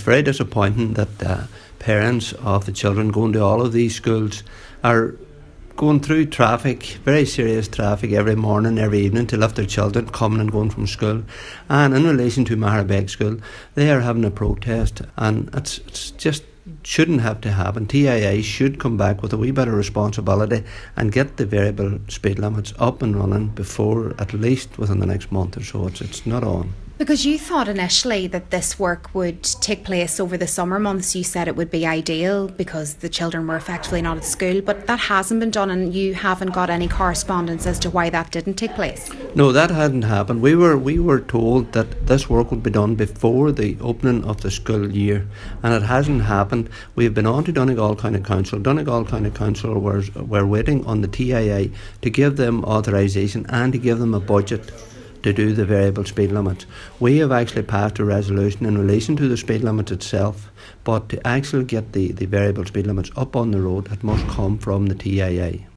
very disappointing that parents of the children going to all of these schools are going through traffic, very serious traffic every morning, every evening to lift their children coming and going from school. And in relation to Maharbeg School, they are having a protest, and it's just shouldn't have to happen. TIA should come back with a wee bit of responsibility and get the variable speed limits up and running before, at least within the next month or so. It's not on. Because you thought initially that this work would take place over the summer months. You said it would be ideal because the children were effectively not at school, but that hasn't been done, and you haven't got any correspondence as to why that didn't take place. No, that hadn't happened. We were told that this work would be done before the opening of the school year, and it hasn't happened. We've been on to Donegal County Council. Donegal County Council we're waiting on the TIA to give them authorisation and to give them a budget to do the variable speed limits. We have actually passed a resolution in relation to the speed limit itself, but to actually get the variable speed limits up on the road, it must come from the TIA.